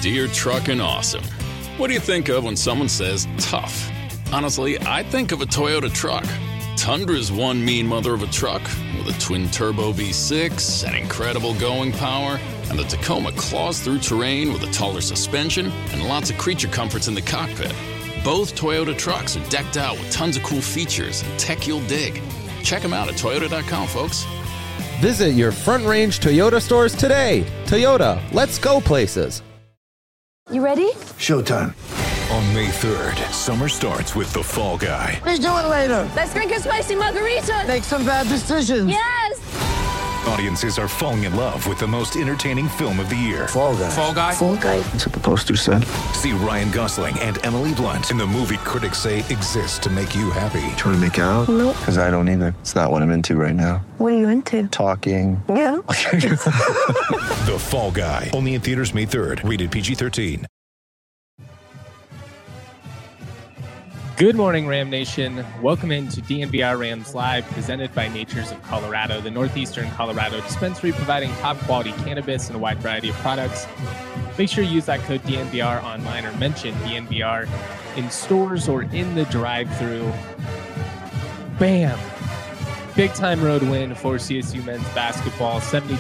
Deer Truckin' Awesome. What do you think of when someone says tough? Honestly, I think of a Toyota truck. Tundra's one mean mother of a truck with a twin-turbo V6 and incredible going power, and the Tacoma claws through terrain with a taller suspension and lots of creature comforts in the cockpit. Both Toyota trucks are decked out with tons of cool features and tech you'll dig. Check them out at Toyota.com, folks. Visit your Front Range Toyota stores today. Toyota, let's go places. You ready? Showtime. On May 3rd, summer starts with The Fall Guy. Let's do it later. Let's drink a spicy margarita. Make some bad decisions. Yes! Audiences are falling in love with the most entertaining film of the year. Fall Guy. Fall Guy? Fall Guy. That's what the poster said. See Ryan Gosling and Emily Blunt in the movie critics say exists to make you happy. Trying to make it out? Nope. Because I don't either. It's not what I'm into right now. What are you into? Talking. Yeah. The Fall Guy. Only in theaters May 3rd. Rated PG-13. Good morning, Ram Nation. Welcome into DNVR Rams Live, presented by Natures of Colorado, the Northeastern Colorado dispensary providing top-quality cannabis and a wide variety of products. Make sure you use that code DNVR online or mention DNVR in stores or in the drive-thru. Bam! Big-time road win for CSU men's basketball,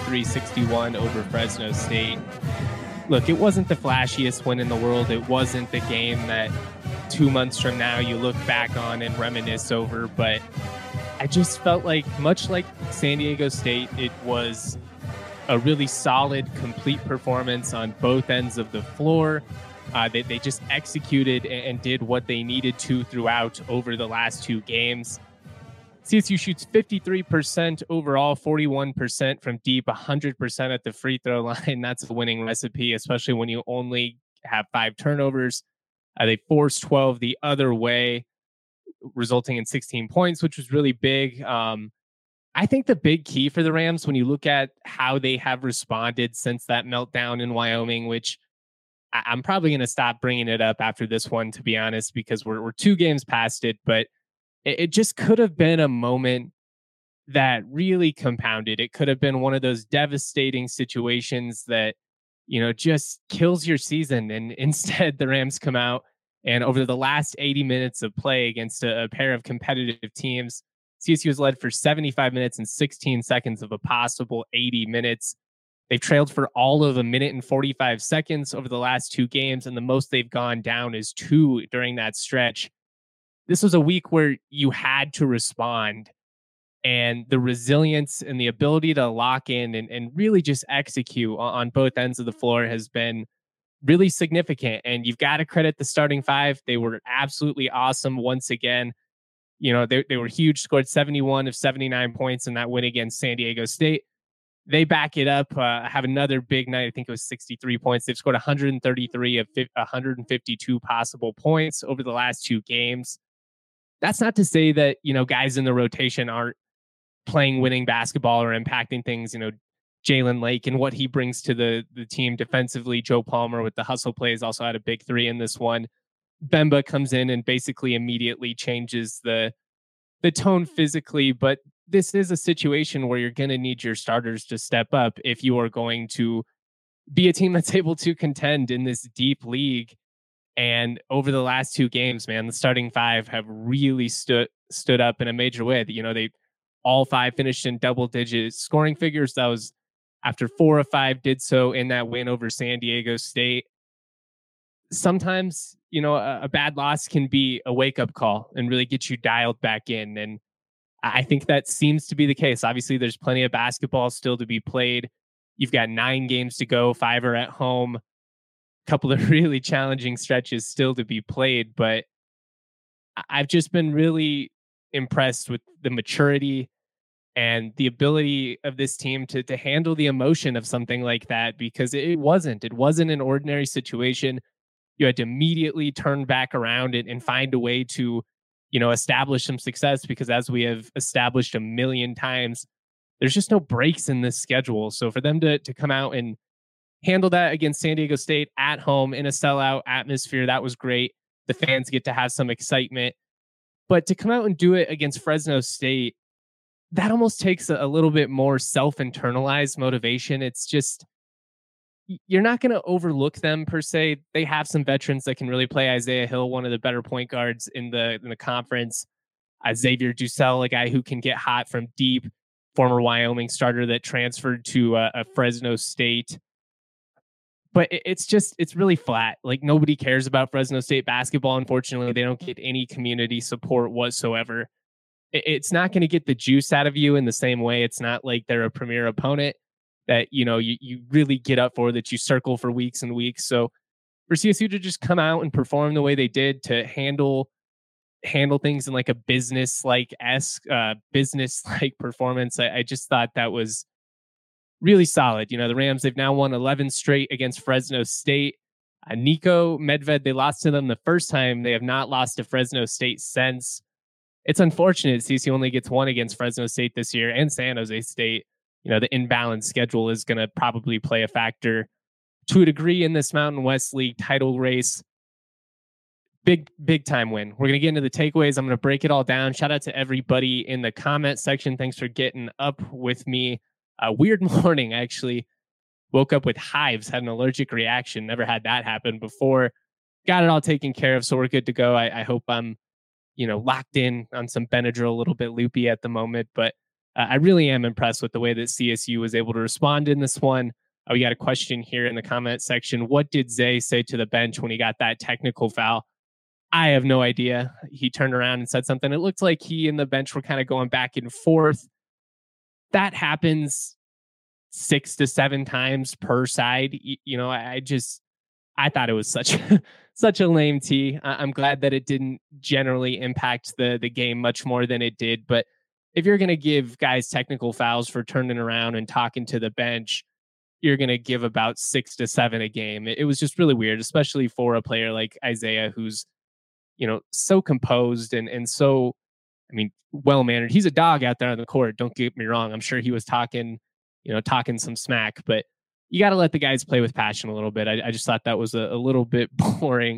73-61 over Fresno State. Look, it wasn't the flashiest win in the world. It wasn't the game that 2 months from now you look back on and reminisce over, but I just felt like, much like San Diego State, it was a really solid, complete performance on both ends of the floor. They just executed and did what they needed to throughout over the last two games. CSU shoots 53% overall, 41% from deep, 100% at the free throw line. That's a winning recipe, especially when you only have 5 turnovers. They forced 12 the other way, resulting in 16 points, which was really big. I think the big key for the Rams, when you look at how they have responded since that meltdown in Wyoming, which I'm probably going to stop bringing it up after this one, to be honest, because we're 2 games past it, but it just could have been a moment that really compounded. It could have been one of those devastating situations that, you know, just kills your season. And instead, the Rams come out and over the last 80 minutes of play against a pair of competitive teams, CSU has led for 75 minutes and 16 seconds of a possible 80 minutes. They've trailed for all of 1 minute and 45 seconds over the last 2 games, and the most they've gone down is 2 during that stretch. This was a week where you had to respond, and the resilience and the ability to lock in and really just execute on both ends of the floor has been really significant. And you've got to credit the starting 5. They were absolutely awesome once again. You know, they were huge, scored 71 of 79 points in that win against San Diego State. They back it up, have another big night. I think it was 63 points. They've scored 133 of 152 possible points over the last 2 games. That's not to say that, you know, guys in the rotation aren't playing winning basketball or impacting things. You know, Jalen Lake and what he brings to the team defensively. Joe Palmer with the hustle plays also had a big 3 in this one. Bemba comes in and basically immediately changes the tone physically, but this is a situation where you're going to need your starters to step up if you are going to be a team that's able to contend in this deep league. And over the last 2 games, man, the starting 5 have really stood up in a major way. You know, they all 5 finished in double-digit scoring figures. That was after 4 of 5 did so in that win over San Diego State. Sometimes, you know, a bad loss can be a wake-up call and really get you dialed back in. And I think that seems to be the case. Obviously, there's plenty of basketball still to be played. You've got 9 games to go, 5 are at home. Couple of really challenging stretches still to be played, but I've just been really impressed with the maturity and the ability of this team to handle the emotion of something like that, because it wasn't an ordinary situation. You had to immediately turn back around and find a way to, you know, establish some success, because as we have established a million times, there's just no breaks in this schedule. So for them to come out and handle that against San Diego State at home in a sellout atmosphere, that was great. The fans get to have some excitement. But to come out and do it against Fresno State, that almost takes a little bit more self-internalized motivation. It's just, you're not going to overlook them per se. They have some veterans that can really play. Isaiah Hill, one of the better point guards in the conference. Xavier Dussel, a guy who can get hot from deep, former Wyoming starter that transferred to a Fresno State. But it's really flat. Like, nobody cares about Fresno State basketball. Unfortunately, they don't get any community support whatsoever. It's not going to get the juice out of you in the same way. It's not like they're a premier opponent that, you really get up for, that you circle for weeks and weeks. So for CSU to just come out and perform the way they did, to handle things in like a business-like performance, I just thought that was really solid. The Rams, they've now won 11 straight against Fresno State. Nico Medved, they lost to them the first time. They have not lost to Fresno State since. It's unfortunate CSU only gets one against Fresno State this year, and San Jose State. The imbalanced schedule is going to probably play a factor to a degree in this Mountain West League title race. Big time win. We're going to get into the takeaways. I'm going to break it all down. Shout out to everybody in the comment section. Thanks for getting up with me. A weird morning, actually. Woke up with hives, had an allergic reaction. Never had that happen before. Got it all taken care of, so we're good to go. I hope I'm, locked in on some Benadryl, a little bit loopy at the moment, but I really am impressed with the way that CSU was able to respond in this one. We got a question here in the comment section. What did Zay say to the bench when he got that technical foul? I have no idea. He turned around and said something. It looked like he and the bench were kind of going back and forth. That happens 6 to 7 times per side. I thought it was such a lame tee. I'm glad that it didn't generally impact the game much more than it did. But if you're going to give guys technical fouls for turning around and talking to the bench, you're going to give about 6 to 7 a game. It was just really weird, especially for a player like Isaiah, who's, so composed and so, well-mannered. He's a dog out there on the court. Don't get me wrong. I'm sure he was talking some smack, but you got to let the guys play with passion a little bit. I just thought that was a little bit boring.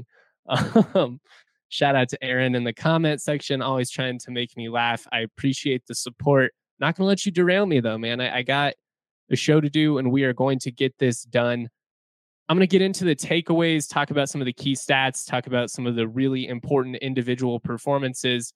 Shout out to Aaron in the comment section, always trying to make me laugh. I appreciate the support. Not going to let you derail me though, man. I got a show to do and we are going to get this done. I'm going to get into the takeaways, talk about some of the key stats, talk about some of the really important individual performances.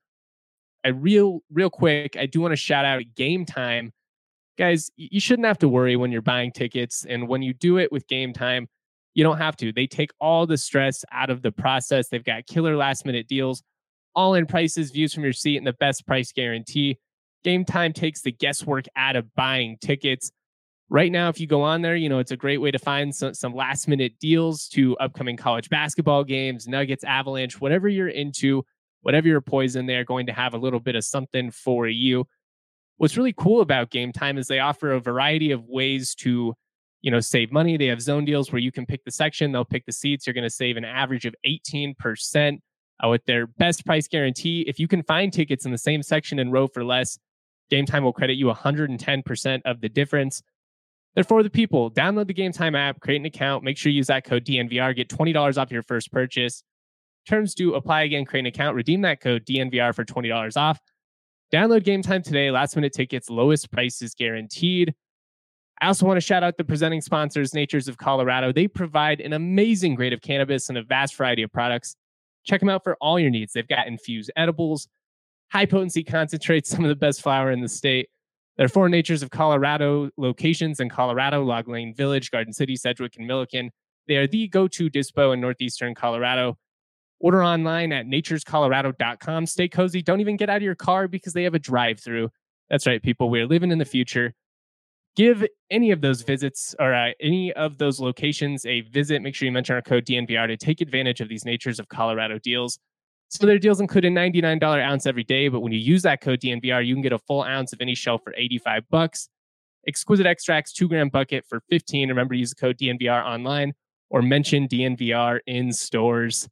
Real quick, I do want to shout out Game Time. Guys, you shouldn't have to worry when you're buying tickets. And when you do it with Game Time, you don't have to. They take all the stress out of the process. They've got killer last minute deals, all in prices, views from your seat, and the best price guarantee. Game Time takes the guesswork out of buying tickets. Right now, if you go on there, it's a great way to find some last minute deals to upcoming college basketball games, Nuggets, Avalanche, whatever you're into, whatever your poison, they're going to have a little bit of something for you. What's really cool about Game Time is they offer a variety of ways to, save money. They have zone deals where you can pick the section, they'll pick the seats. You're going to save an average of 18% with their best price guarantee. If you can find tickets in the same section and row for less, Game Time will credit you 110% of the difference. They're for the people. Download the Game Time app, create an account, make sure you use that code DNVR, get $20 off your first purchase. Terms do apply. Again, create an account, redeem that code DNVR for $20 off. Download Game Time today. Last minute tickets, lowest prices guaranteed. I also want to shout out the presenting sponsors, Natures of Colorado. They provide an amazing grade of cannabis and a vast variety of products. Check them out for all your needs. They've got infused edibles, high potency concentrates, some of the best flower in the state. There are 4 Natures of Colorado locations in Colorado: Log Lane Village, Garden City, Sedgwick, and Milliken. They are the go-to dispo in northeastern Colorado. Order online at naturescolorado.com. Stay cozy. Don't even get out of your car because they have a drive-through. That's right, people. We're living in the future. Give any of those visits or any of those locations a visit. Make sure you mention our code DNVR to take advantage of these Natures of Colorado deals. So their deals include a $99 ounce every day, but when you use that code DNVR, you can get a full ounce of any shelf for $85. Exquisite Extracts 2-gram bucket for $15. Remember to use the code DNVR online or mention DNVR in stores.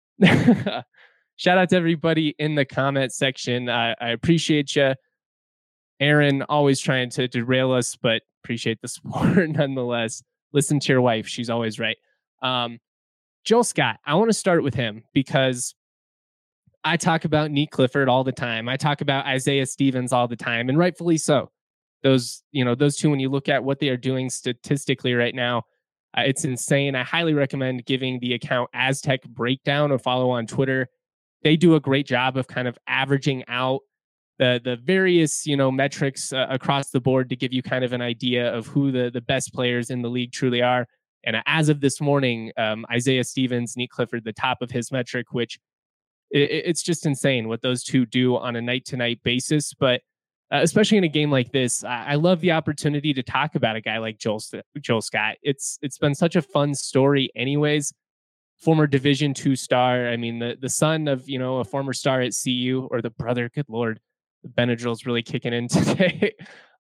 Shout out to everybody in the comment section. I appreciate you. Aaron, always trying to derail us, but appreciate the support nonetheless. Listen to your wife. She's always right. Joel Scott, I want to start with him because I talk about Nick Clifford all the time. I talk about Isaiah Stevens all the time, and rightfully so. Those two, when you look at what they are doing statistically right now, It's insane. I highly recommend giving the account Aztec Breakdown a follow on Twitter. They do a great job of kind of averaging out the various metrics across the board to give you kind of an idea of who the best players in the league truly are. And as of this morning, Isaiah Stevens, Nate Clifford, the top of his metric, which it's just insane what those two do on a night-to-night basis. But especially in a game like this, I love the opportunity to talk about a guy like Joel Scott. It's been such a fun story anyways. Former Division II star. I mean, the son of, a former star at CU, or the brother, good Lord, the Benadryl's really kicking in today.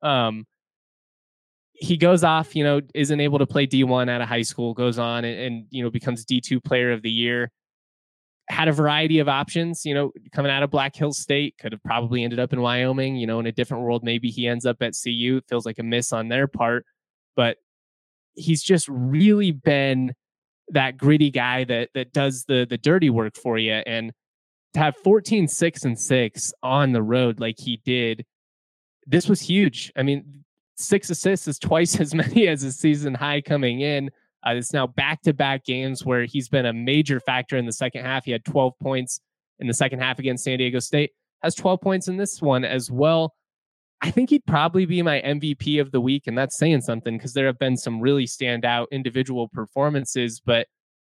He goes off, isn't able to play D1 out of high school, goes on and becomes D2 player of the year. Had a variety of options, coming out of Black Hills State, could have probably ended up in Wyoming, in a different world. Maybe he ends up at CU. It feels like a miss on their part, but he's just really been that gritty guy that does the dirty work for you. And to have 14, 6, and 6 on the road like he did, this was huge. I mean, 6 assists is twice as many as his season high coming in. It's now back-to-back games where he's been a major factor in the second half. He had 12 points in the second half against San Diego State, has 12 points in this one as well. I think he'd probably be my MVP of the week, and that's saying something because there have been some really standout individual performances, but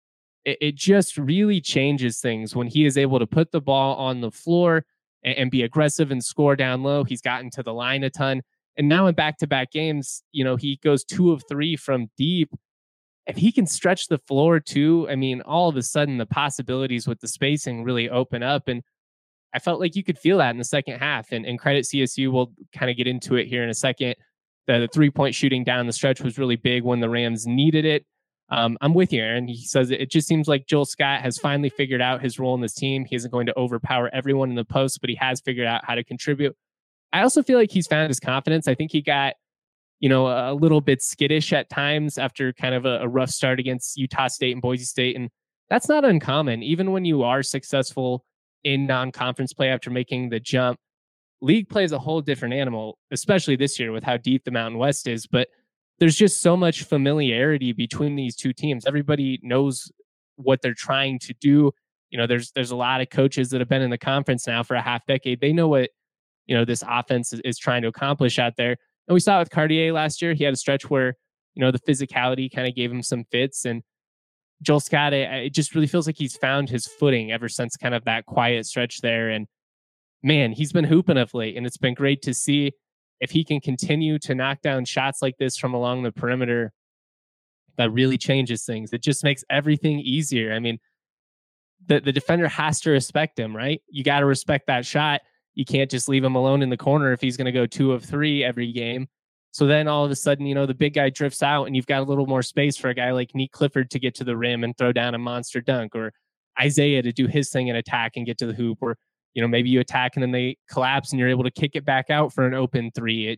it just really changes things when he is able to put the ball on the floor and be aggressive and score down low. He's gotten to the line a ton. And now in back-to-back games, he goes 2 of 3 from deep. If he can stretch the floor too, I mean, all of a sudden the possibilities with the spacing really open up. And I felt like you could feel that in the second half. And credit CSU, we'll kind of get into it here in a second. The 3-point shooting down the stretch was really big when the Rams needed it. I'm with you, Aaron. He says it just seems like Joel Scott has finally figured out his role in this team. He isn't going to overpower everyone in the post, but he has figured out how to contribute. I also feel like he's found his confidence. I think he got, a little bit skittish at times after kind of a rough start against Utah State and Boise State. And that's not uncommon. Even when you are successful in non-conference play after making the jump, league play is a whole different animal, especially this year with how deep the Mountain West is. But there's just so much familiarity between these two teams. Everybody knows what they're trying to do. There's a lot of coaches that have been in the conference now for a half decade. They know what, this offense is trying to accomplish out there. And we saw it with Cartier last year. He had a stretch where, the physicality kind of gave him some fits. And Joel Scott, it just really feels like he's found his footing ever since kind of that quiet stretch there. And man, he's been hooping of late. And it's been great to see if he can continue to knock down shots like this from along the perimeter. That really changes things. It just makes everything easier. I mean, the defender has to respect him, right? You got to respect that shot. You can't just leave him alone in the corner if he's going to go 2 of 3 every game. So then all of a sudden, the big guy drifts out and you've got a little more space for a guy like Nate Clifford to get to the rim and throw down a monster dunk, or Isaiah to do his thing and attack and get to the hoop, or, maybe you attack and then they collapse and you're able to kick it back out for an open 3.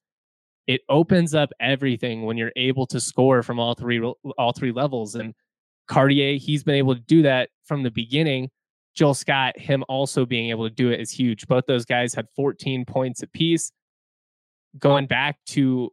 It opens up everything when you're able to score from all three levels. And Cartier, he's been able to do that from the beginning. Joel Scott, him also being able to do it is huge. Both those guys had 14 points apiece. Going back to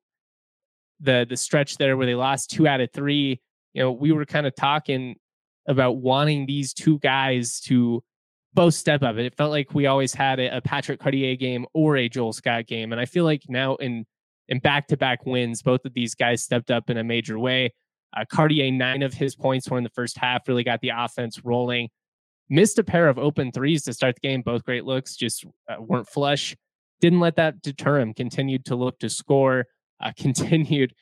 the stretch there where they lost 2 out of 3, we were kind of talking about wanting these two guys to both step up. It felt like we always had a Patrick Cartier game or a Joel Scott game. And I feel like now in back-to-back wins, both of these guys stepped up in a major way. Cartier, 9 of his points were in the first half, really got the offense rolling. Missed a pair of open 3s to start the game. Both great looks, just weren't flush. Didn't let that deter him. Continued to look to score. Continued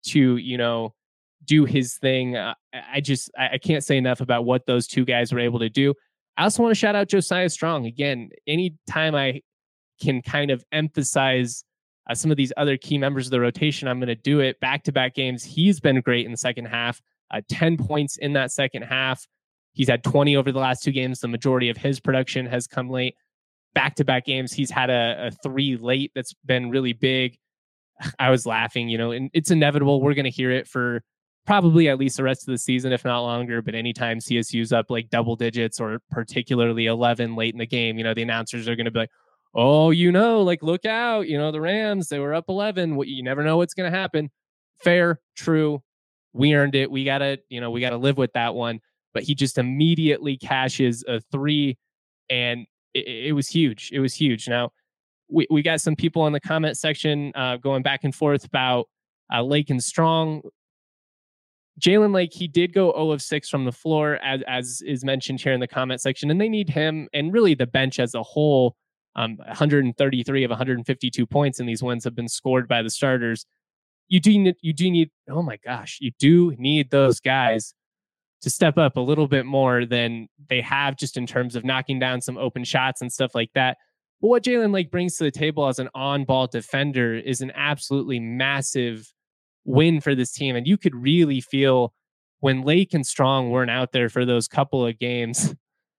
to, do his thing. I can't say enough about what those two guys were able to do. I also want to shout out Josiah Strong. Again, anytime I can kind of emphasize some of these other key members of the rotation, I'm going to do it. Back-to-back games, he's been great in the second half. 10 points in that second half. He's had 20 over the last 2 games. The majority of his production has come late. Back-to-back games, he's had a 3 late that's been really big. I was laughing, and it's inevitable. We're going to hear it for probably at least the rest of the season, if not longer. But anytime CSU's up like double digits or particularly 11 late in the game, the announcers are going to be like, oh, look out, the Rams, they were up 11. You never know what's going to happen. Fair, true. We earned it. We gotta live with that one. But he just immediately cashes a three, and it was huge. It was huge. Now we got some people in the comment section going back and forth about Lake and Strong. Jalen Lake, he did go 0 of 6 from the floor, as is mentioned here in the comment section, and they need him and really the bench as a whole. 133 of 152 points in these wins have been scored by the starters. You do need, oh my gosh, you do need those guys to step up a little bit more than they have just in terms of knocking down some open shots and stuff like that. But what Jalen Lake brings to the table as an on-ball defender is an absolutely massive win for this team. And you could really feel when Lake and Strong weren't out there for those couple of games,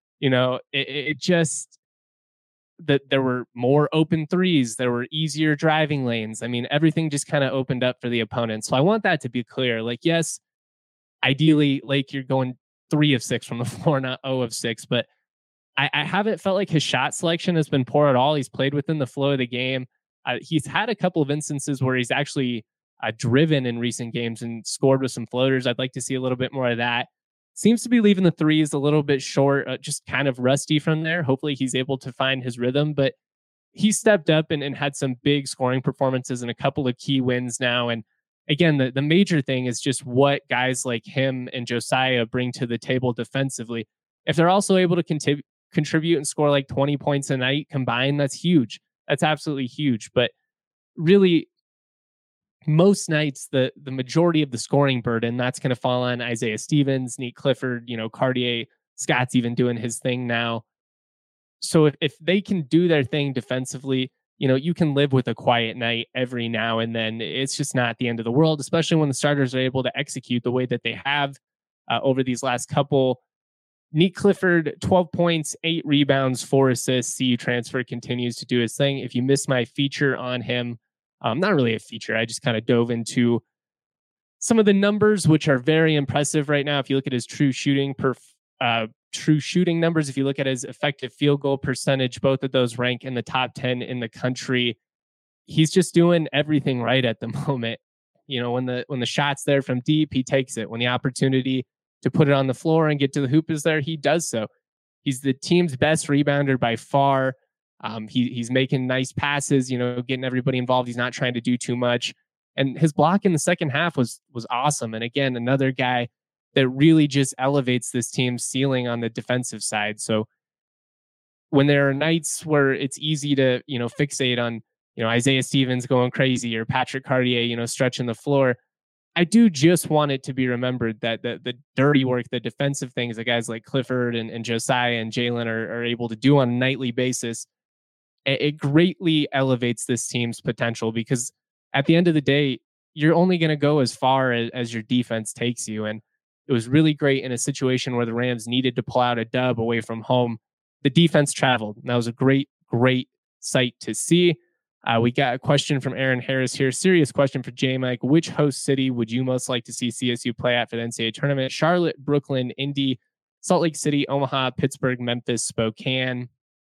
it just, that there were more open threes, there were easier driving lanes. I mean, everything just kind of opened up for the opponent. So I want that to be clear. Like, yes, ideally, Lake, you're going 3 of 6 from the floor, not 0 of 6. But I haven't felt like his shot selection has been poor at all. He's played within the flow of the game. He's had a couple of instances where he's actually driven in recent games and scored with some floaters. I'd like to see a little bit more of that. Seems to be leaving the threes a little bit short, just kind of rusty from there. Hopefully he's able to find his rhythm, but he stepped up and had some big scoring performances and a couple of key wins now. And again, the major thing is just what guys like him and Josiah bring to the table defensively. If they're also able to contribute and score like 20 points a night combined, that's huge. That's absolutely huge. But really, most nights, the majority of the scoring burden, that's going to fall on Isaiah Stevens, Nate Clifford, Cartier. Scott's even doing his thing now. So if they can do their thing defensively, you can live with a quiet night every now and then. It's just not the end of the world, especially when the starters are able to execute the way that they have over these last couple. Nate Clifford, 12 points, 8 rebounds, 4 assists. CU transfer continues to do his thing. If you missed my feature on him, not really a feature, I just kind of dove into some of the numbers, which are very impressive right now. If you look at his true shooting numbers, if you look at his effective field goal percentage, both of those rank in the top 10 in the country. He's just doing everything right at the moment. When the shot's there from deep, he takes it. When the opportunity to put it on the floor and get to the hoop is there, he does so. He's the team's best rebounder by far. He's making nice passes, getting everybody involved. He's not trying to do too much. And his block in the second half was awesome. And again, another guy that really just elevates this team's ceiling on the defensive side. So when there are nights where it's easy to, fixate on, Isaiah Stevens going crazy or Patrick Cartier, stretching the floor, I do just want it to be remembered that the dirty work, the defensive things that guys like Clifford and Josiah and Jalen are able to do on a nightly basis, it greatly elevates this team's potential, because at the end of the day, you're only going to go as far as your defense takes you. And it was really great in a situation where the Rams needed to pull out a dub away from home. The defense traveled. And that was a great, great sight to see. We got a question from Aaron Harris here. Serious question for J Mike. Which host city would you most like to see CSU play at for the NCAA tournament? Charlotte, Brooklyn, Indy, Salt Lake City, Omaha, Pittsburgh, Memphis, Spokane.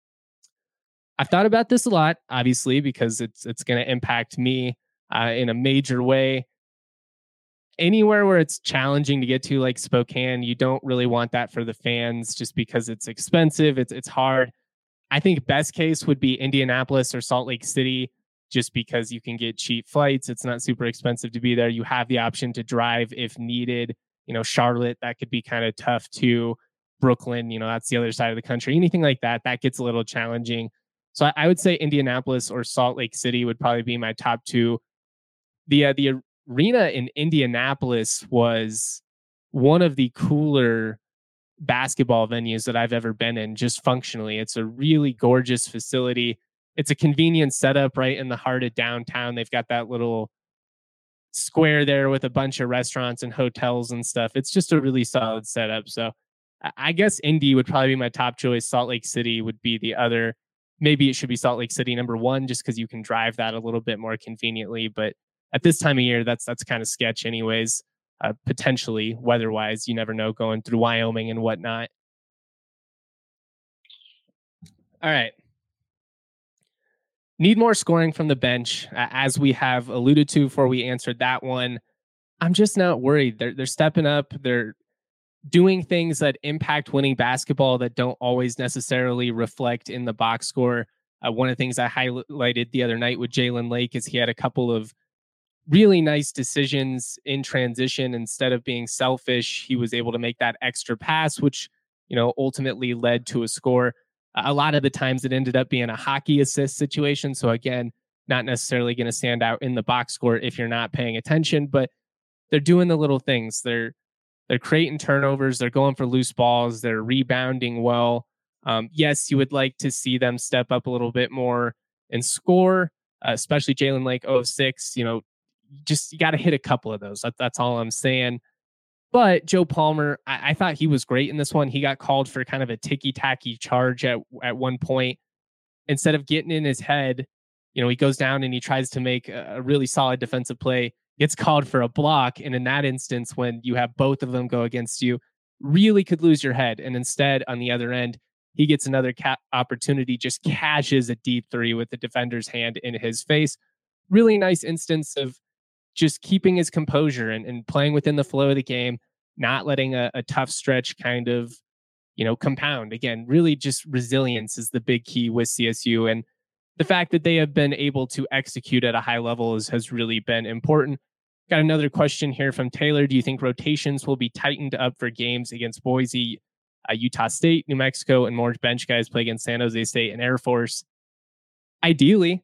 I've thought about this a lot, obviously, because it's going to impact me in a major way. Anywhere where it's challenging to get to, like Spokane, you don't really want that for the fans, just because it's expensive. It's hard. I think best case would be Indianapolis or Salt Lake City, just because you can get cheap flights. It's not super expensive to be there. You have the option to drive if needed. Charlotte, that could be kind of tough too. Brooklyn, that's the other side of the country. Anything like that gets a little challenging. So I would say Indianapolis or Salt Lake City would probably be my top two. The arena in Indianapolis was one of the cooler basketball venues that I've ever been in, just functionally. It's a really gorgeous facility. It's a convenient setup right in the heart of downtown. They've got that little square there with a bunch of restaurants and hotels and stuff. It's just a really solid setup. So I guess Indy would probably be my top choice. Salt Lake City would be the other. Maybe it should be Salt Lake City number one, just because you can drive that a little bit more conveniently. But at this time of year, that's kind of sketch anyways. Potentially weather-wise, you never know, going through Wyoming and whatnot. All right. Need more scoring from the bench, as we have alluded to before we answered that one. I'm just not worried. They're stepping up. They're doing things that impact winning basketball that don't always necessarily reflect in the box score. One of the things I highlighted the other night with Jalen Lake is he had a couple of really nice decisions in transition. Instead of being selfish, he was able to make that extra pass, which, ultimately led to a score. A lot of the times it ended up being a hockey assist situation. So again, not necessarily going to stand out in the box score if you're not paying attention, but they're doing the little things. They're creating turnovers. They're going for loose balls. They're rebounding well. Yes, you would like to see them step up a little bit more and score, especially Jalen Lake 06. You got to hit a couple of those. That's all I'm saying. But Joe Palmer, I thought he was great in this one. He got called for kind of a ticky-tacky charge at one point. Instead of getting in his head, he goes down and he tries to make a really solid defensive play, gets called for a block. And in that instance, when you have both of them go against you, really could lose your head. And instead, on the other end, he gets another opportunity, just cashes a deep three with the defender's hand in his face. Really nice instance of just keeping his composure and playing within the flow of the game, not letting a tough stretch kind of, compound. Again, really just resilience is the big key with CSU. And the fact that they have been able to execute at a high level has really been important. Got another question here from Taylor. Do you think rotations will be tightened up for games against Boise, Utah State, New Mexico, and more bench guys play against San Jose State and Air Force? Ideally,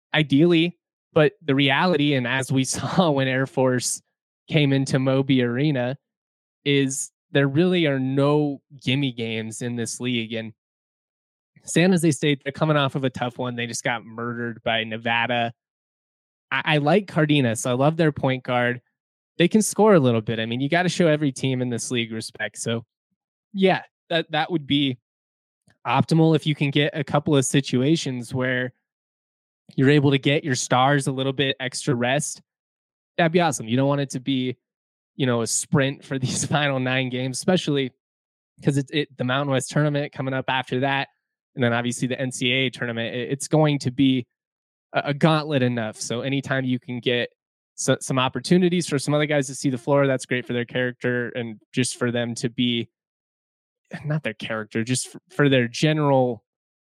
but the reality, and as we saw when Air Force came into Moby Arena, is there really are no gimme games in this league. And San Jose State, they're coming off of a tough one. They just got murdered by Nevada. I like Cardenas. I love their point guard. They can score a little bit. I mean, you got to show every team in this league respect. So, yeah, that would be optimal if you can get a couple of situations where you're able to get your stars a little bit extra rest. That'd be awesome. You don't want it to be, a sprint for these final 9 games, especially because the Mountain West tournament coming up after that. And then obviously the NCAA tournament, it's going to be a gauntlet enough. So anytime you can get some opportunities for some other guys to see the floor, that's great for their character and just for them to be, not their character, just for their general,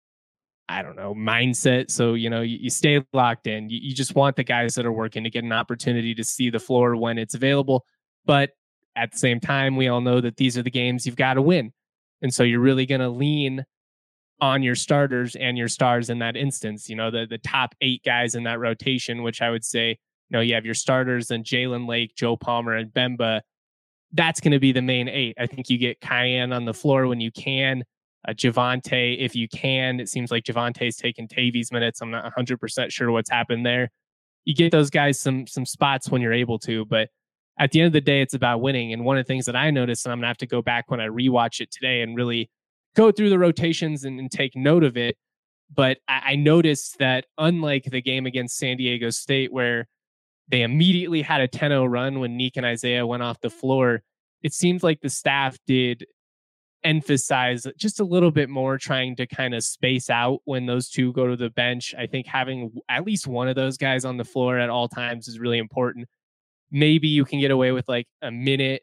mindset. So, you stay locked in. You just want the guys that are working to get an opportunity to see the floor when it's available. But at the same time, we all know that these are the games you've got to win. And so you're really going to lean on your starters and your stars in that instance, the top 8 guys in that rotation, which I would say, you have your starters and Jalen Lake, Joe Palmer, and Bemba. That's going to be the main 8. I think you get Cayenne on the floor when you can. Javonte, if you can. It seems like Javonte's taking Tavy's minutes. I'm not 100% sure what's happened there. You get those guys some spots when you're able to, but at the end of the day, it's about winning. And one of the things that I noticed, and I'm going to have to go back when I rewatch it today and really go through the rotations and take note of it. But I noticed that unlike the game against San Diego State, where they immediately had a 10-0 run when Neek and Isaiah went off the floor, it seems like the staff did emphasize just a little bit more trying to kind of space out when those two go to the bench. I think having at least one of those guys on the floor at all times is really important. Maybe you can get away with like a minute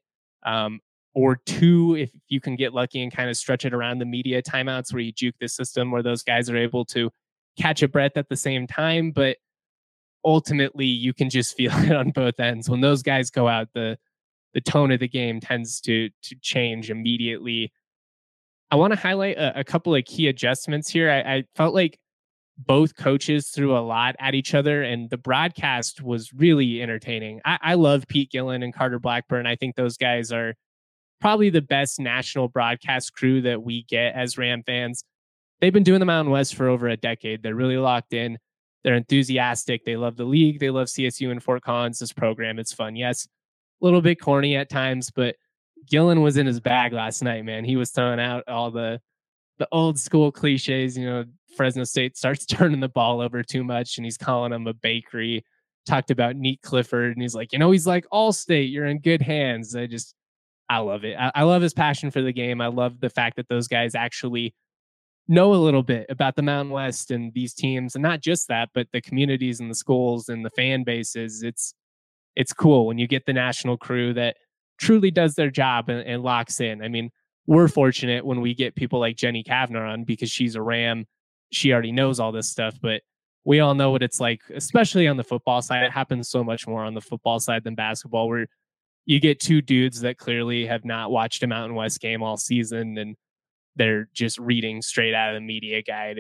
or 2 if you can get lucky and kind of stretch it around the media timeouts where you juke the system where those guys are able to catch a breath at the same time. But ultimately, you can just feel it on both ends. When those guys go out, the tone of the game tends to change immediately. I want to highlight a couple of key adjustments here. I felt like both coaches threw a lot at each other, and the broadcast was really entertaining. I love Pete Gillen and Carter Blackburn. I think those guys are probably the best national broadcast crew that we get as Ram fans. They've been doing the Mountain West for over a decade. They're really locked in. They're enthusiastic. They love the league. They love CSU and Fort Collins. This program, it's fun. Yes, a little bit corny at times, but Gillen was in his bag last night, man. He was throwing out all the old school cliches. Fresno State starts turning the ball over too much, and he's calling them a bakery. Talked about Neat Clifford, and he's like, he's like All-State. You're in good hands. I love it. I love his passion for the game. I love the fact that those guys actually know a little bit about the Mountain West and these teams, and not just that, but the communities and the schools and the fan bases. it's cool when you get the national crew that truly does their job and locks in. I mean, we're fortunate when we get people like Jenny Kavner on because she's a Ram. She already knows all this stuff, but we all know what it's like, especially on the football side. It happens so much more on the football side than basketball, where you get two dudes that clearly have not watched a Mountain West game all season and they're just reading straight out of the media guide.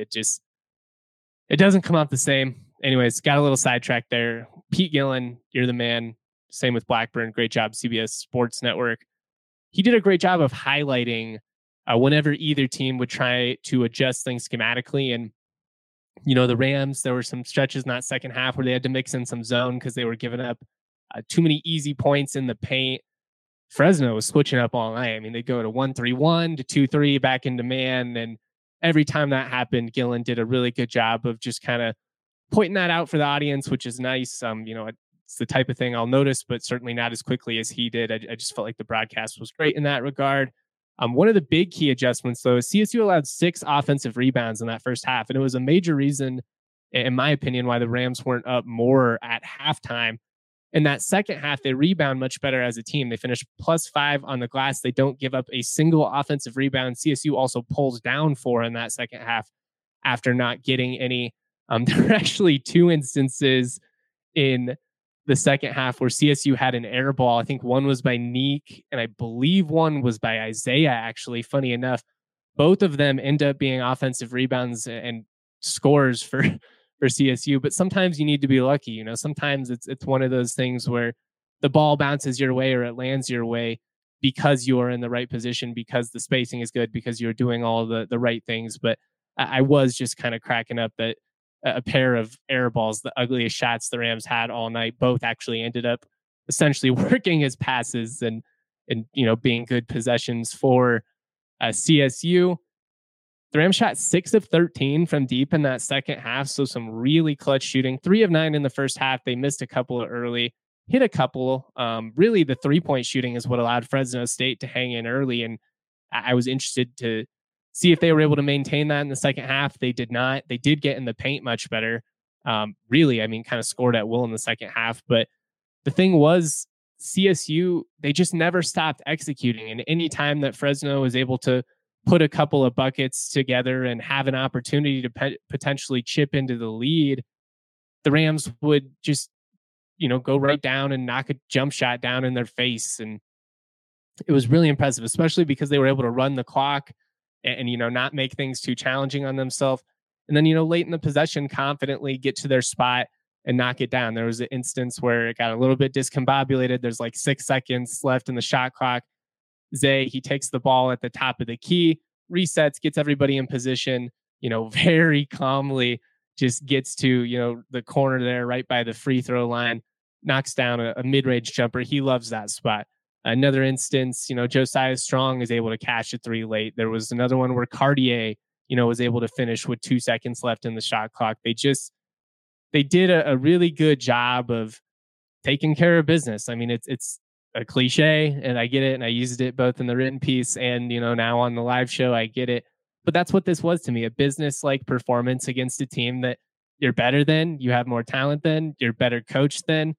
It doesn't come out the same. Anyways, got a little sidetracked there. Pete Gillen, you're the man. Same with Blackburn. Great job, CBS Sports Network. He did a great job of highlighting whenever either team would try to adjust things schematically. And, the Rams, there were some stretches in that second half where they had to mix in some zone because they were giving up too many easy points in the paint. Fresno was switching up all night. I mean, they'd go to 1-3-1 to 2-3 back into man. And every time that happened, Gillen did a really good job of just kind of pointing that out for the audience, which is nice. It's the type of thing I'll notice, but certainly not as quickly as he did. I just felt like the broadcast was great in that regard. One of the big key adjustments, though, is CSU allowed 6 offensive rebounds in that first half. And it was a major reason, in my opinion, why the Rams weren't up more at halftime. In that second half, they rebound much better as a team. They finish +5 on the glass. They don't give up a single offensive rebound. CSU also pulls down 4 in that second half after not getting any. There were actually 2 instances in the second half where CSU had an air ball. I think one was by Neek, and I believe one was by Isaiah, actually. Funny enough, both of them end up being offensive rebounds and scores for CSU. But sometimes you need to be lucky. Sometimes it's one of those things where the ball bounces your way or it lands your way because you are in the right position, because the spacing is good, because you're doing all the right things. But I was just kind of cracking up that a pair of air balls, the ugliest shots the Rams had all night, both actually ended up essentially working as passes and being good possessions for CSU. The Rams shot 6 of 13 from deep in that second half, so some really clutch shooting. 3 of 9 in the first half. They missed a couple early, hit a couple. Really, the 3-point shooting is what allowed Fresno State to hang in early, and I was interested to see if they were able to maintain that in the second half. They did not. They did get in the paint much better. Really, kind of scored at will in the second half. But the thing was, CSU, they just never stopped executing. And any time that Fresno was able to put a couple of buckets together and have an opportunity to potentially chip into the lead, the Rams would just, go right down and knock a jump shot down in their face. And it was really impressive, especially because they were able to run the clock and not make things too challenging on themselves. And then, late in the possession, confidently get to their spot and knock it down. There was an instance where it got a little bit discombobulated. There's like 6 seconds left in the shot clock. Zay, he takes the ball at the top of the key, resets, gets everybody in position, very calmly just gets to, the corner there right by the free throw line, knocks down a mid-range jumper. He loves that spot. Another instance, Josiah Strong is able to catch a 3 late. There was another one where Cartier, was able to finish with 2 seconds left in the shot clock. They did a really good job of taking care of business. I mean, it's a cliche, and I get it, and I used it both in the written piece and, now on the live show, I get it. But that's what this was to me, a business-like performance against a team that you're better than, you have more talent than, you're better coached than.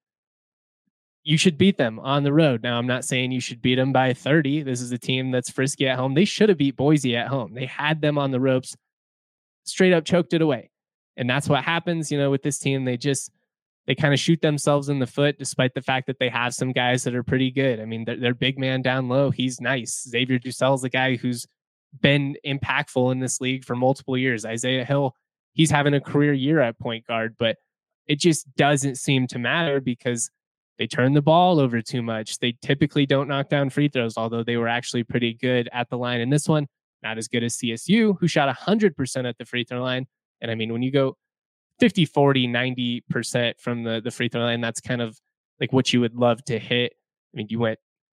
You should beat them on the road. Now, I'm not saying you should beat them by 30. This is a team that's frisky at home. They should have beat Boise at home. They had them on the ropes, straight up choked it away. And that's what happens, with this team. They kind of shoot themselves in the foot, despite the fact that they have some guys that are pretty good. I mean, their big man down low, he's nice. Xavier Dussel is a guy who's been impactful in this league for multiple years. Isaiah Hill, he's having a career year at point guard, but it just doesn't seem to matter because they turn the ball over too much. They typically don't knock down free throws, although they were actually pretty good at the line in this one. Not as good as CSU, who shot 100% at the free throw line. And I mean, when you go 50, 40, 90% from the free throw line, that's kind of like what you would love to hit. I mean, you went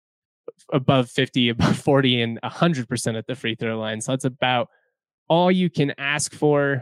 above 50, above 40, and 100% at the free throw line. So that's about all you can ask for.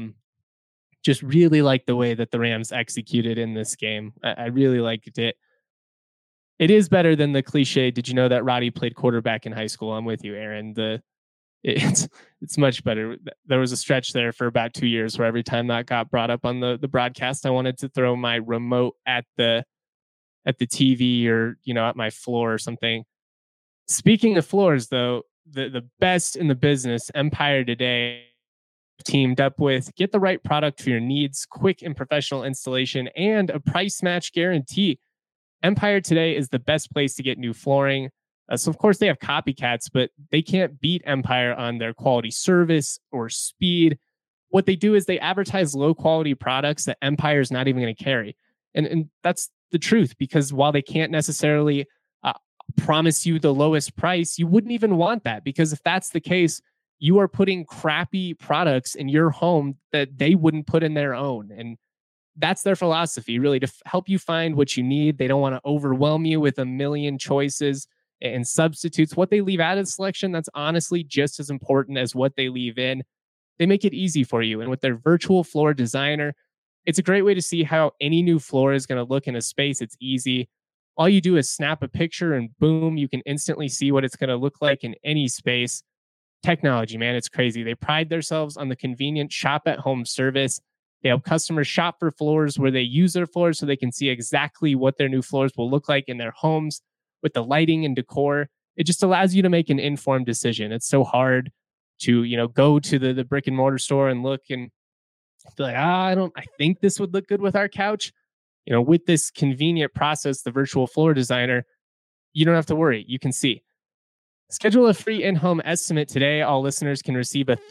Just really like the way that the Rams executed in this game. I really liked it. It is better than the cliche. Did you know that Roddy played quarterback in high school? I'm with you, Aaron. It's much better. There was a stretch there for about 2 years where every time that got brought up on the broadcast, I wanted to throw my remote at the at the TV or, at my floor or something. Speaking of floors, though, the best in the business, Empire Today, teamed up with. Get the right product for your needs, quick and professional installation, and a price match guarantee. Empire Today is the best place to get new flooring. So, of course, they have copycats, but they can't beat Empire on their quality service or speed. What they do is they advertise low-quality products that Empire is not even going to carry. And that's the truth, because while they can't necessarily promise you the lowest price, you wouldn't even want that, because if that's the case, you are putting crappy products in your home that they wouldn't put in their own. And that's their philosophy, really, to help you find what you need. They don't want to overwhelm you with a million choices and substitutes. What they leave out of the selection, that's honestly just as important as what they leave in. They make it easy for you. And with their virtual floor designer, it's a great way to see how any new floor is going to look in a space. It's easy. All you do is snap a picture and boom, you can instantly see what it's going to look like in any space. Technology, man, it's crazy. They pride themselves on the convenient shop at home service. They help customers shop for floors where they use their floors so they can see exactly what their new floors will look like in their homes with the lighting and decor. It just allows you to make an informed decision. It's so hard to, go to the brick and mortar store and look and be like, I think this would look good with our couch. With this convenient process, the virtual floor designer, you don't have to worry. You can see. Schedule a free in-home estimate today. All listeners can receive a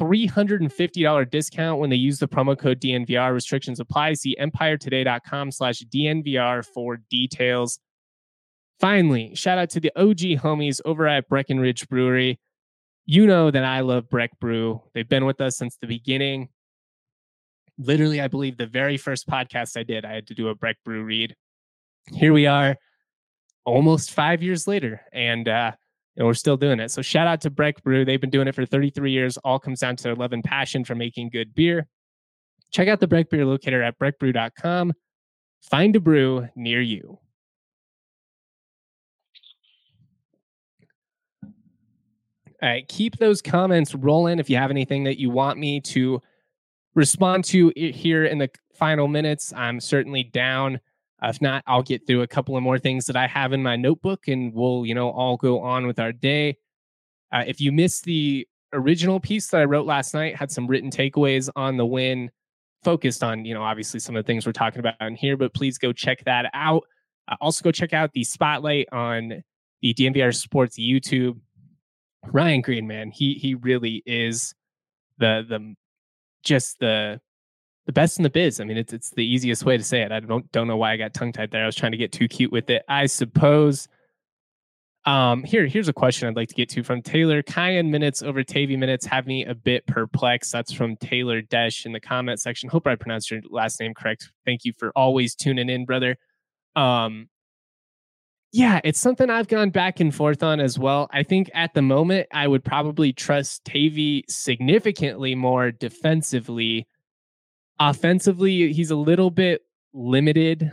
$350 discount when they use the promo code DNVR. Restrictions apply. See empiretoday.com/DNVR for details. Finally, shout out to the OG homies over at Breckenridge Brewery. You know that I love Breck Brew. They've been with us since the beginning. Literally, I believe the very first podcast I did, I had to do a Breck Brew read. Here we are, almost 5 years later, and we're still doing it. So shout out to Breck Brew. They've been doing it for 33 years. All comes down to their love and passion for making good beer. Check out the Breck Beer locator at breckbrew.com. Find a brew near you. All right, keep those comments rolling. If you have anything that you want me to respond to here in the final minutes, I'm certainly down. If not, I'll get through a couple of more things that I have in my notebook and we'll, all go on with our day. If you missed the original piece that I wrote last night, had some written takeaways on the win, focused on, obviously some of the things we're talking about in here, but please go check that out. Also go check out the spotlight on the DNVR Sports YouTube. Ryan Green, man, he really is the best in the biz. I mean, it's the easiest way to say it. I don't know why I got tongue-tied there. I was trying to get too cute with it, I suppose. Here's a question I'd like to get to from Taylor. Cayenne minutes over Tavy minutes have me a bit perplexed. That's from Taylor Desch in the comment section. Hope I pronounced your last name correct. Thank you for always tuning in, brother. Yeah, it's something I've gone back and forth on as well. I think at the moment, I would probably trust Tavy significantly more defensively. Offensively, he's a little bit limited.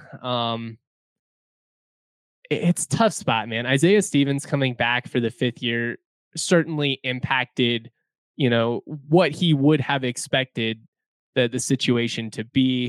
It's a tough spot, man. Isaiah Stevens coming back for the fifth year certainly impacted, what he would have expected the situation to be.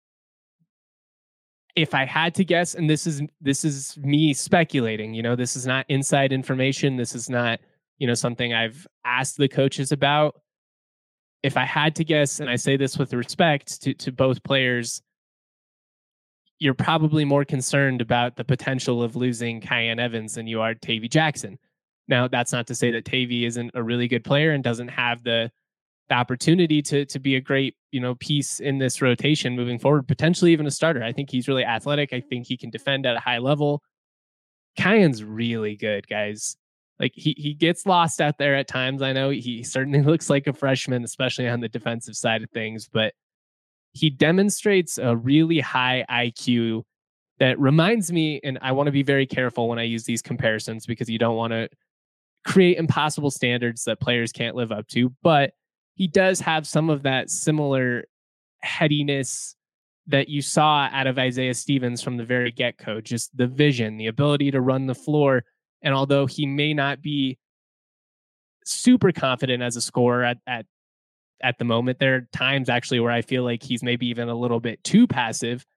If I had to guess, and this is me speculating, this is not inside information. This is not, something I've asked the coaches about. If I had to guess, and I say this with respect to both players, you're probably more concerned about the potential of losing Cayenne Evans than you are Tavy Jackson. Now, that's not to say that Tavy isn't a really good player and doesn't have the opportunity to be a great, piece in this rotation moving forward, potentially even a starter. I think he's really athletic. I think he can defend at a high level. Cayenne's really good, guys. Like he gets lost out there at times. I know he certainly looks like a freshman, especially on the defensive side of things, but he demonstrates a really high IQ that reminds me, and I want to be very careful when I use these comparisons because you don't want to create impossible standards that players can't live up to, but he does have some of that similar headiness that you saw out of Isaiah Stevens from the very get-go, just the vision, the ability to run the floor. And although he may not be super confident as a scorer at the moment, there are times actually where I feel like he's maybe even a little bit too passive.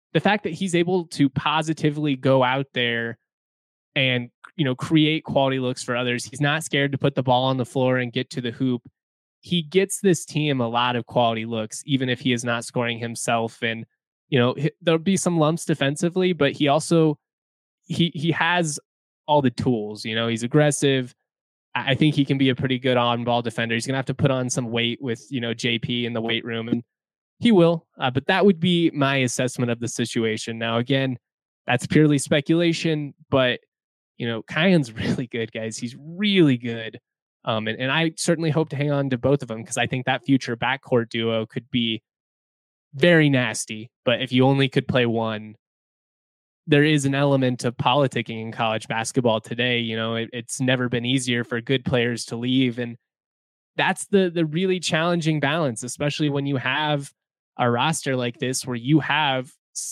the fact that he's able to positively go out there and, create quality looks for others. He's not scared to put the ball on the floor and get to the hoop. He gets this team a lot of quality looks, even if he is not scoring himself. And, there'll be some lumps defensively, but he also, he has all the tools. He's aggressive. I think he can be a pretty good on-ball defender. He's going to have to put on some weight with, JP in the weight room, and he will. But that would be my assessment of the situation. Now, again, that's purely speculation, but, Kiyan's really good, guys. He's really good. And I certainly hope to hang on to both of them because I think that future backcourt duo could be very nasty. But if you only could play one, there is an element of politicking in college basketball today. It's never been easier for good players to leave. And that's the really challenging balance, especially when you have a roster like this where you have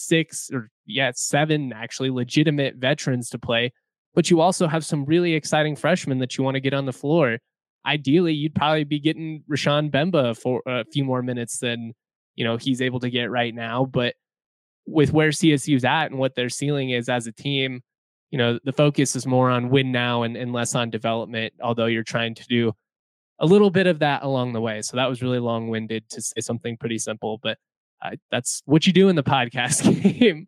7 actually legitimate veterans to play, but you also have some really exciting freshmen that you want to get on the floor. Ideally, you'd probably be getting Rashawn Bemba for a few more minutes than, he's able to get right now. But with where CSU's at and what their ceiling is as a team, the focus is more on win now and less on development, although you're trying to do a little bit of that along the way. So that was really long-winded to say something pretty simple, but that's what you do in the podcast game.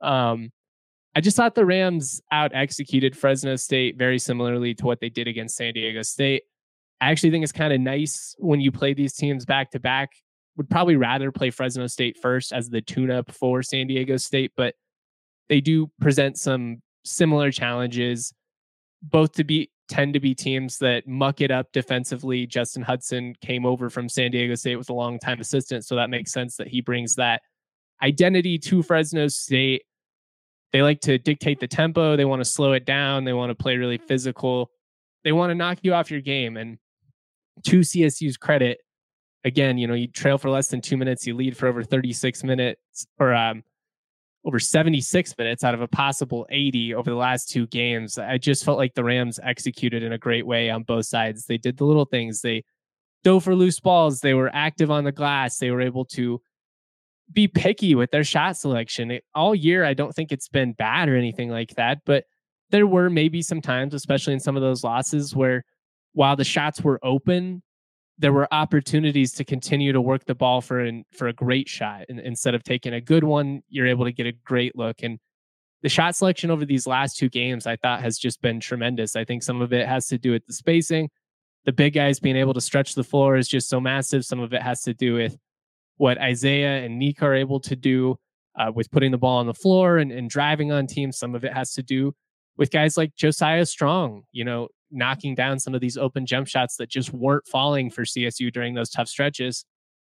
I just thought the Rams out-executed Fresno State very similarly to what they did against San Diego State. I actually think it's kind of nice when you play these teams back-to-back. Would probably rather play Fresno State first as the tune-up for San Diego State, but they do present some similar challenges. Both tend to be teams that muck it up defensively. Justin Hudson came over from San Diego State with a long-time assistant, so that makes sense that he brings that identity to Fresno State. They like to dictate the tempo. They want to slow it down. They want to play really physical. They want to knock you off your game. And to CSU's credit, again, you trail for less than 2 minutes. You lead for over 36 minutes or over 76 minutes out of a possible 80 over the last 2 games. I just felt like the Rams executed in a great way on both sides. They did the little things. They dove for loose balls. They were active on the glass. They were able to be picky with their shot selection. All year, I don't think it's been bad or anything like that, but there were maybe some times, especially in some of those losses, where while the shots were open, there were opportunities to continue to work the ball for a great shot. And instead of taking a good one, you're able to get a great look. And the shot selection over these last 2 games, I thought has just been tremendous. I think some of it has to do with the spacing. The big guys being able to stretch the floor is just so massive. Some of it has to do with what Isaiah and Nick are able to do with putting the ball on the floor and driving on teams. Some of it has to do with guys like Josiah Strong, knocking down some of these open jump shots that just weren't falling for CSU during those tough stretches.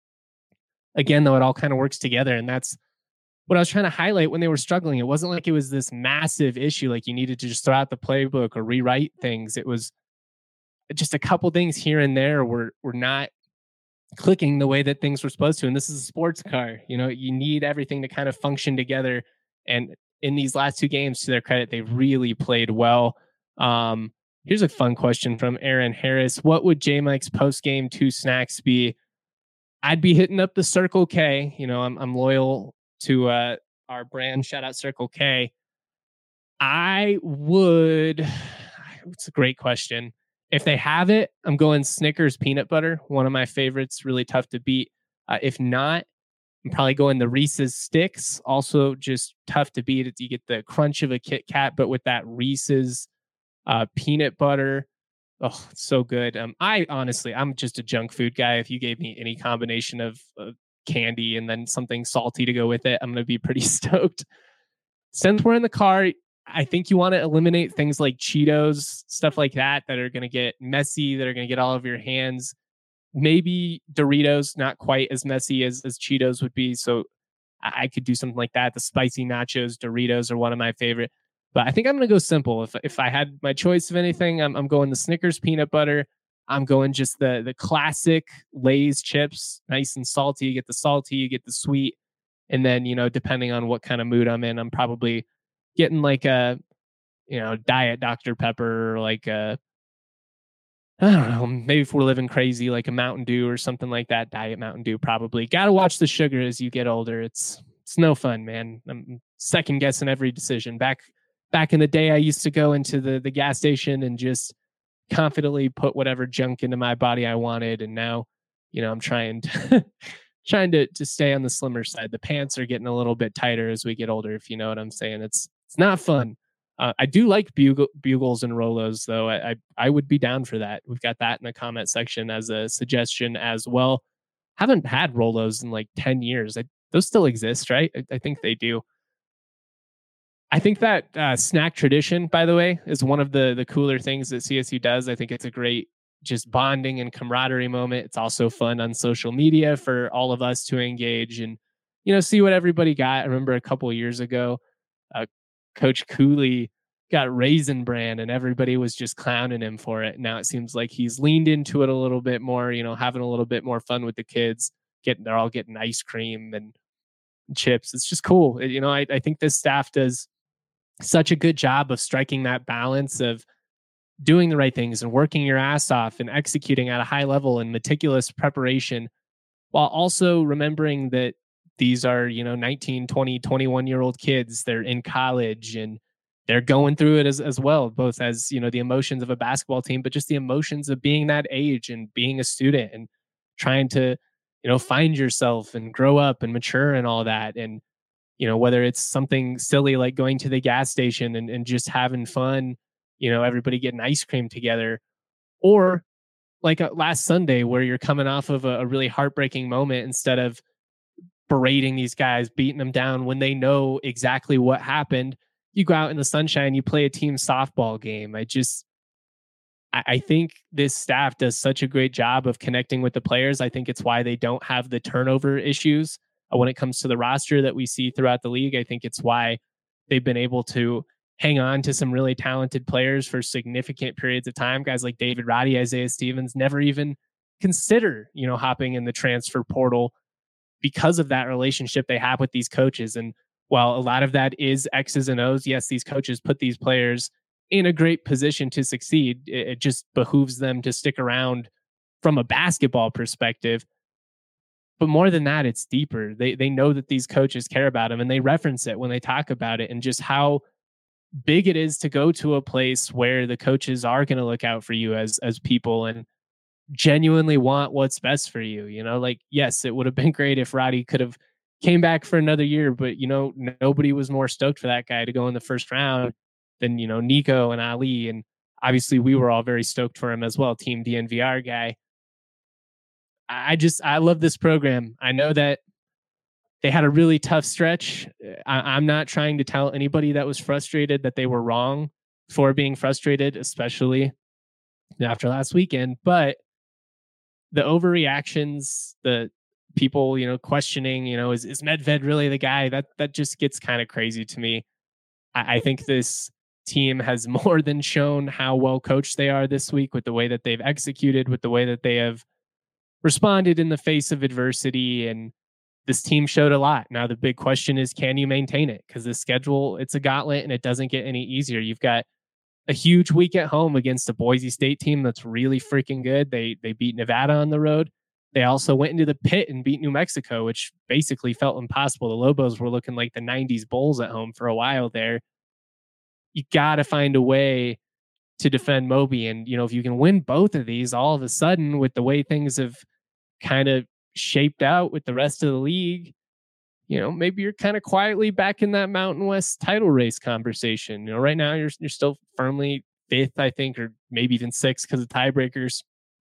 Again, though, it all kind of works together. And that's what I was trying to highlight when they were struggling. It wasn't like it was this massive issue, like you needed to just throw out the playbook or rewrite things. It was just a couple things here and there were not clicking the way that things were supposed to. And this is a sports car. You need everything to kind of function together. And in these last 2 games, to their credit, they really played well. Here's a fun question from Aaron Harris. What would J-Mike's post-game 2 snacks be? I'd be hitting up the Circle K. I'm loyal to our brand. Shout out Circle K. It's a great question. If they have it, I'm going Snickers peanut butter. One of my favorites, really tough to beat. If not, I'm probably going the Reese's Sticks. Also just tough to beat. You get the crunch of a Kit Kat, but with that Reese's peanut butter. Oh, it's so good. I'm just a junk food guy. If you gave me any combination of candy and then something salty to go with it, I'm going to be pretty stoked. Since we're in the car, I think you want to eliminate things like Cheetos, stuff like that are going to get messy, that are going to get all over your hands. Maybe Doritos, not quite as messy as Cheetos would be. So I could do something like that. The spicy nachos, Doritos are one of my favorite. But I think I'm going to go simple. If I had my choice of anything, I'm going the Snickers peanut butter. I'm going just the classic Lay's chips, nice and salty. You get the salty, you get the sweet. And then, depending on what kind of mood I'm in, I'm probably getting like a, diet Dr. Pepper, or like a, I don't know, maybe if we're living crazy, like a Mountain Dew or something like that. Diet Mountain Dew, probably. Got to watch the sugar as you get older. It's It's no fun, man. I'm second guessing every decision. Back in the day, I used to go into the gas station and just confidently put whatever junk into my body I wanted. And now, I'm trying to to stay on the slimmer side. The pants are getting a little bit tighter as we get older, if you know what I'm saying. It's not fun. I do like bugles and Rolos, though. I would be down for that. We've got that in the comment section as a suggestion as well. Haven't had Rolos in like 10 years. Those still exist, right? I think they do. I think that snack tradition, by the way, is one of the cooler things that CSU does. I think it's a great just bonding and camaraderie moment. It's also fun on social media for all of us to engage and, see what everybody got. I remember a couple of years ago, Coach Cooley got Raisin Bran and everybody was just clowning him for it. Now it seems like he's leaned into it a little bit more, having a little bit more fun with the kids. They're all getting ice cream and chips. It's just cool. I think this staff does such a good job of striking that balance of doing the right things and working your ass off and executing at a high level and meticulous preparation, while also remembering that these are, 19, 20, 21-year-old kids. They're in college and they're going through it as well, both as, the emotions of a basketball team, but just the emotions of being that age and being a student and trying to, find yourself and grow up and mature and all that. And, whether it's something silly like going to the gas station and just having fun, everybody getting ice cream together, or like last Sunday where you're coming off of a really heartbreaking moment, instead of berating these guys, beating them down when they know exactly what happened, you go out in the sunshine, you play a team softball game. I think this staff does such a great job of connecting with the players. I think it's why they don't have the turnover issues when it comes to the roster that we see throughout the league. I think it's why they've been able to hang on to some really talented players for significant periods of time. Guys like David Roddy, Isaiah Stevens never even consider, hopping in the transfer portal because of that relationship they have with these coaches. And while a lot of that is X's and O's, yes, these coaches put these players in a great position to succeed. It just behooves them to stick around from a basketball perspective. But more than that, it's deeper. They know that these coaches care about them and they reference it when they talk about it, and just how big it is to go to a place where the coaches are going to look out for you as people and genuinely want what's best for you. Like, yes, it would have been great if Roddy could have came back for another year, but nobody was more stoked for that guy to go in the first round than, Nico and Ali. And obviously we were all very stoked for him as well. Team DNVR guy. I love this program. I know that they had a really tough stretch. I'm not trying to tell anybody that was frustrated that they were wrong for being frustrated, especially after last weekend. But the overreactions, the people, questioning, is Medved really the guy? That just gets kind of crazy to me. I think this team has more than shown how well coached they are this week, with the way that they've executed, with the way that they have responded in the face of adversity. And this team showed a lot. Now, the big question is, can you maintain it? Because the schedule, it's a gauntlet and it doesn't get any easier. You've got a huge week at home against a Boise State team that's really freaking good. They beat Nevada on the road. They also went into the pit and beat New Mexico, which basically felt impossible. The Lobos were looking like the 90s Bulls at home for a while there. You got to find a way to defend Moby. And, if you can win both of these, all of a sudden, with the way things have kind of shaped out with the rest of the league, maybe you're kind of quietly back in that Mountain West title race conversation. Right now you're still firmly fifth, I think, or maybe even sixth because of tiebreakers.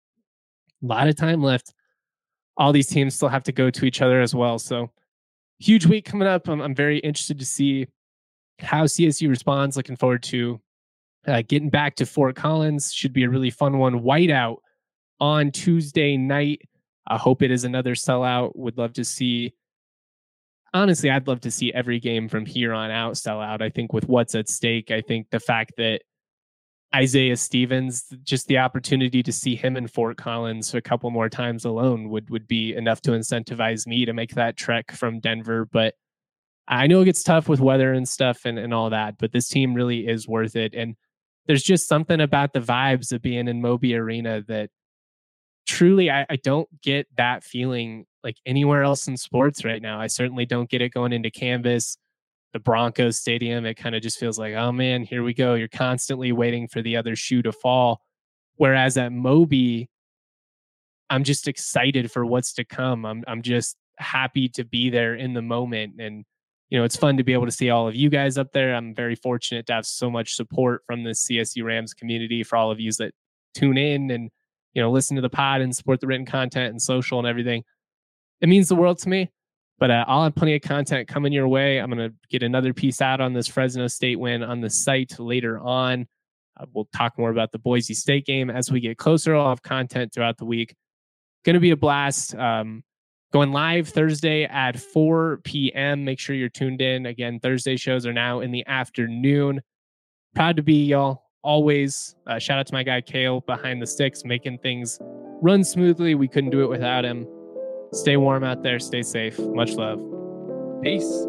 A lot of time left. All these teams still have to go to each other as well. So huge week coming up. I'm very interested to see how CSU responds. Looking forward to getting back to Fort Collins. Should be a really fun one. Whiteout on Tuesday night. I hope it is another sellout. Would love to see. Honestly, I'd love to see every game from here on out sell out. I think with what's at stake, I think the fact that Isaiah Stevens, just the opportunity to see him in Fort Collins a couple more times alone would be enough to incentivize me to make that trek from Denver. But I know it gets tough with weather and stuff and all that, but this team really is worth it. And there's just something about the vibes of being in Moby Arena that truly I don't get that feeling like anywhere else in sports right now. I certainly don't get it going into Canvas, the Broncos stadium. It kind of just feels like, oh man, here we go. You're constantly waiting for the other shoe to fall. Whereas at Moby, I'm just excited for what's to come. I'm just happy to be there in the moment. And, you know, it's fun to be able to see all of you guys up there. I'm very fortunate to have so much support from the CSU Rams community, for all of you that tune in and, you know, listen to the pod and support the written content and social and everything. It means the world to me. But I'll have plenty of content coming your way. I'm going to get another piece out on this Fresno State win on the site later on. We'll talk more about the Boise State game as we get closer. I'll have content throughout the week. Going to be a blast. Going live Thursday at 4 p.m. Make sure you're tuned in. Again, Thursday shows are now in the afternoon. Proud to be y'all always. Shout out to my guy Kale behind the sticks, making things run smoothly. We couldn't do it without him. Stay warm out there. Stay safe. Much love. Peace.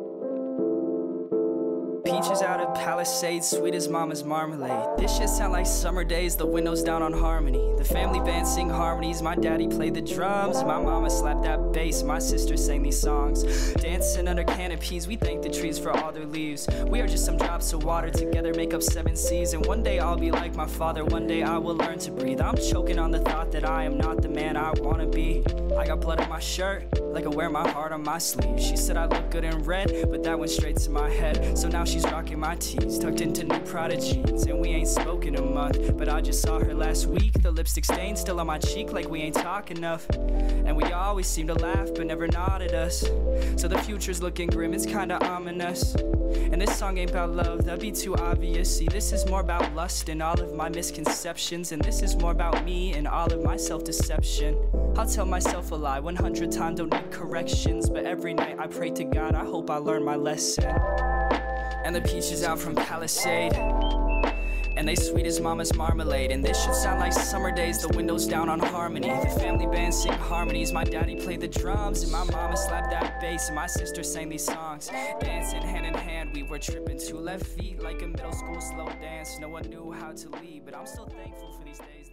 Peaches out of Palisades, sweet as mama's marmalade. This shit sound like summer days, the windows down on Harmony. The family band sing harmonies, my daddy played the drums. My mama slapped that bass, my sister sang these songs. Dancing under canopies, we thank the trees for all their leaves. We are just some drops of water, together make up 7 seas. And one day I'll be like my father, one day I will learn to breathe. I'm choking on the thought that I am not the man I wanna be. I got blood on my shirt, like I wear my heart on my sleeve. She said I look good in red, but that went straight to my head. So now she's rocking my tees, tucked into new Prada jeans. And we ain't spoken a month, but I just saw her last week. The lipstick stain still on my cheek, like we ain't talk enough. And we always seem to laugh, but never nod at us. So the future's looking grim, it's kinda ominous. And this song ain't about love, that'd be too obvious. See, this is more about lust and all of my misconceptions. And this is more about me and all of my self-deception. I'll tell myself a lie 100 times, don't need corrections. But every night I pray to God, I hope I learn my lesson. And the peaches out from Palisade, and they sweet as mama's marmalade. And this should sound like summer days, the windows down on Harmony. The family band sing harmonies, my daddy played the drums. And my mama slapped that bass, and my sister sang these songs. Dancing hand in hand, we were tripping 2 left feet, like a middle school slow dance. No one knew how to lead, but I'm still thankful for these days.